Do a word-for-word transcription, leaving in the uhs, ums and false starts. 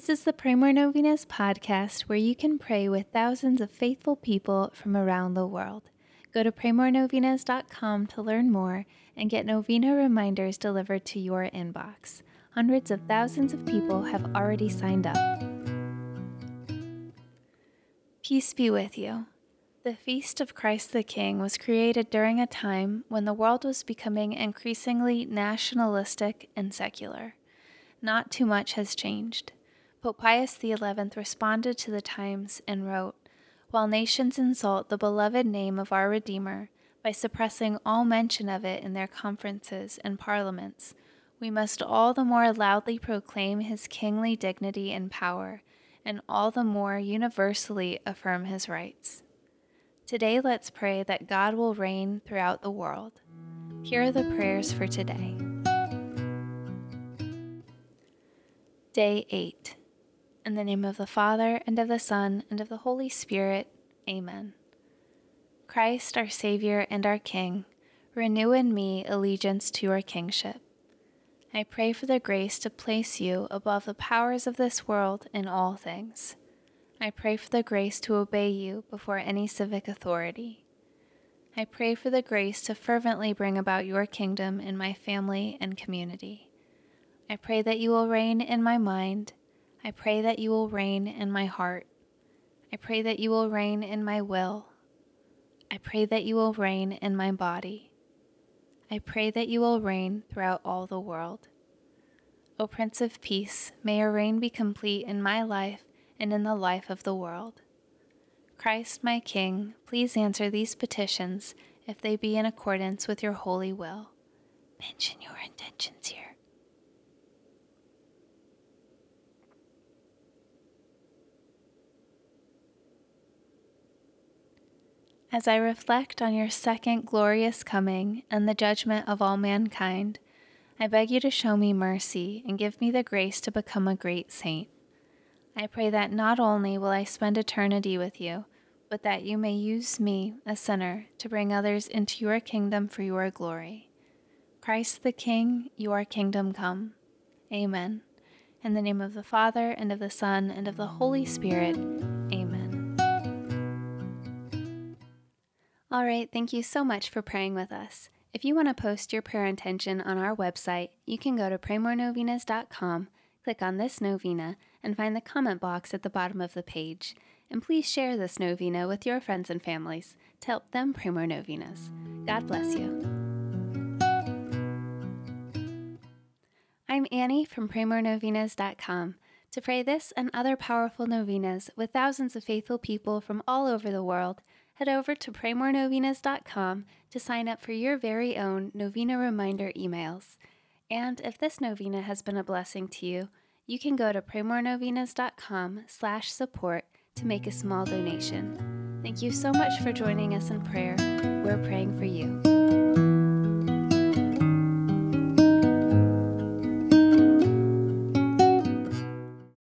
This is the Pray More Novenas podcast, where you can pray with thousands of faithful people from around the world. Go to pray more novenas dot com to learn more and get novena reminders delivered to your inbox. Hundreds of thousands of people have already signed up. Peace be with you. The Feast of Christ the King was created during a time when the world was becoming increasingly nationalistic and secular. Not too much has changed. Pope Pius the eleventh responded to the times and wrote, "While nations insult the beloved name of our Redeemer by suppressing all mention of it in their conferences and parliaments, we must all the more loudly proclaim his kingly dignity and power, and all the more universally affirm his rights." Today, let's pray that God will reign throughout the world. Here are the prayers for today. Day eight. In the name of the Father, and of the Son, and of the Holy Spirit. Amen. Christ, our Savior and our King, renew in me allegiance to your kingship. I pray for the grace to place you above the powers of this world in all things. I pray for the grace to obey you before any civic authority. I pray for the grace to fervently bring about your kingdom in my family and community. I pray that you will reign in my mind. I pray that you will reign in my heart. I pray that you will reign in my will. I pray that you will reign in my body. I pray that you will reign throughout all the world. O Prince of Peace, may your reign be complete in my life and in the life of the world. Christ, my King, please answer these petitions if they be in accordance with your holy will. Mention your intentions here. As I reflect on your second glorious coming and the judgment of all mankind, I beg you to show me mercy and give me the grace to become a great saint. I pray that not only will I spend eternity with you, but that you may use me, a sinner, to bring others into your kingdom for your glory. Christ the King, your kingdom come. Amen. In the name of the Father, and of the Son, and of the Holy Spirit. Amen. All right, thank you so much for praying with us. If you want to post your prayer intention on our website, you can go to pray more novenas dot com, click on this novena, and find the comment box at the bottom of the page. And please share this novena with your friends and families to help them pray more novenas. God bless you. I'm Annie from pray more novenas dot com. To pray this and other powerful novenas with thousands of faithful people from all over the world, head over to pray more novenas dot com to sign up for your very own novena reminder emails. And if this novena has been a blessing to you, you can go to pray more novenas dot com slash support to make a small donation. Thank you so much for joining us in prayer. We're praying for you.